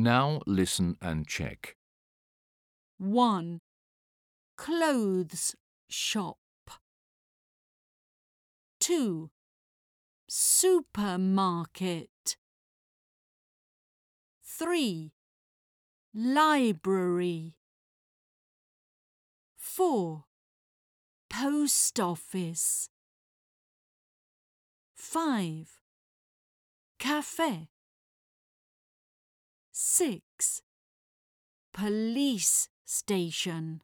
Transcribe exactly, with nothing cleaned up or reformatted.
Now listen and check. one. Clothes shop. two. Supermarket. three. Library. four. Post office. five. Cafe. six. Police station.